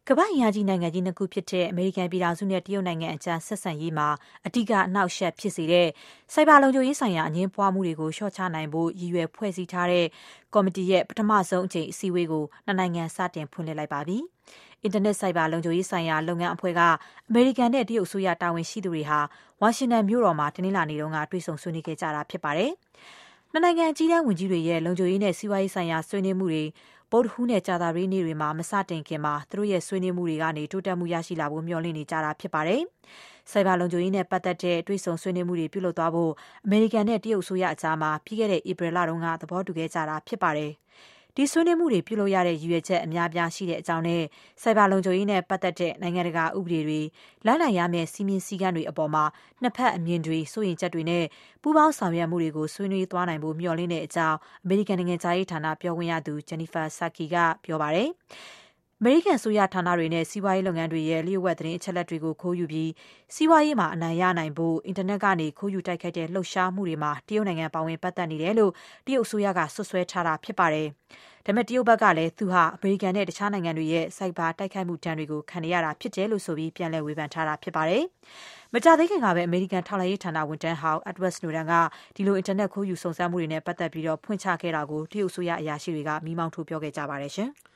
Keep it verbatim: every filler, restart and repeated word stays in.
ကမ္ဘာ့အင်အားကြီးနိုင်ငံကြီးနှစ်ခုဖြစ်တဲ့အမေရိကန်ပြည်ထောင်စုနဲ့တရုတ်နိုင်ငံအကြားဆက်ဆံရေးမှာအဓိကအနှောက်အယှက်ဖြစ်စေတဲ့စိုက်ဘာလုံခြုံရေးဆိုင်ရာအငြင်းပွားမှုတွေကိုလျှော့ချနိုင်ဖို့ရည်ရွယ်ဖွဲ့စည်းထားတဲ့ကော်မတီရဲ့ပထမဆုံးအကြိမ်အစည်းအဝေးကိုနှစ်နိုင်ငံစတင်ဖွင့်လှစ်လိုက်ပါပြီ။အင်တာနက်စိုက်ဘာလုံခြုံရေးဆိုင်ရာလုပ်ငန်းအဖွဲ့ကအမေရိကန်နဲ့တရုတ်အစိုးရတာဝန်ရှိသူတွေဟာဝါရှင်တန်မြို့တော်မှာတနင်္လာနေ့တုန်းကတွေ့ဆုံဆွေးနွေးခဲ့ကြတာဖြစ်ပါတယ်။နှစ်နိုင်ငံအကြီးတန်းဝန်ကြီးတွေရဲ့လုံခြုံရေးနဲ့စီးပွားရေးဆိုင်ရာဆွေးနွေးမှုတွေဗုဒ္ဓဟူးနဲ့ကြာသပတေးနေ့တွေမှာမစတင်ခင်မှာသူတို့ရဲ့ဆွေးနွေးမှုတွေကနေတိုးတက်မှုရရှိလာဖို့မျှော်လင့်နေကြတာဖြစ်ပါတယ်။စိုက်ဘာလုံခြုံရေးနဲ့ပတ်သက်တဲ့တွေ့ဆုံဆွေးနွေးမှုတွေပြုလုပ်သွားဖို့အမေရိကန်နဲ့တရုတ်အစိုးရအကြားမှာပြီးခဲ့တဲ့ဧပြီလတုန်းကသဘောတူခဲ့ကြတာဖြစ်ပါတယ်။ဒီဆွေးနွေးမှုတွေပြုလုပ်ရတဲ့ရည်ရွယ်ချက်အများပြားရှိတဲ့အကြောင်းနဲ့စိုက်ဘာလုံခြုံရေးနဲ့ပတ်သက်တဲ့နိုင်ငံတကာဥပဒေတွေလိုက်နိုင်ရမယ့်စီမင်းစည်းကမ်းတွေအပေါ်မှာနှစ်ဖက်အမြင်တွေစိုးရိမ်ချက်တွေနဲ့ပူးပေါင်းဆောင်ရွက်မှုတွေကိုဆွေးနွေးသွားနိုင်ဖို့မျှော်လင့်တဲ့အကြောင်းအမေရိကန်နိုင်ငံသားရေးဌာနပြောခွင့်ရသူ Jennifer Psaki ကပြောပါတယ်။အမေရိကန်ဆိုရဌာနတွေနဲ့စီးပွားရေးလုပ်ငန်းတွေရဲ့လျှို့ဝှက်သတင်းအချက်အလက်တွေကိုခိုးယူပြီးစီးပွားရေးမှာအနိုင်ရနိုင်ဖို့အင်တာနက်ကနေခိုးယူတိုက်ခိုက်တဲ့လှုပ်ရှားမှုတွေမှာတရုတ်နိုင်ငံပါဝင်ပတ်သက်နေတယ်လို့တရုတ်အစိုးရကဆွဆွဲထားတာဖြစ်ပါတယ်။ဒါပေမဲ့တရုတ်ဘက်ကလည်းသူဟာအမေရိကန်နဲ့တခြားနိုင်ငံတွေရဲ့စိုက်ဘာတိုက်ခိုက်မှုတန်းတွေကိုခံနေရတာဖြစ်တယ်လို့ဆိုပြီးပြန်လည်ဝေဖန်ထားတာဖြစ်ပါတယ်။မကြာသေးခင်ကပဲအမေရိကန်ထောက်လှမ်းရေးဌာနဝန်ထမ်းဟောင်း Edward Snowden ကဒီလိုအင်တာနက်ခိုးယူစုံစမ်းမှုတွေနဲ့ပတ်သက်ပြီးတော့ဖွင့်ချခဲ့တာကိုတရုတ်အစိုးရအရာရှိတွေကမိမောင်းထိုးပြောခဲ့ကြပါတယ်ရှင်။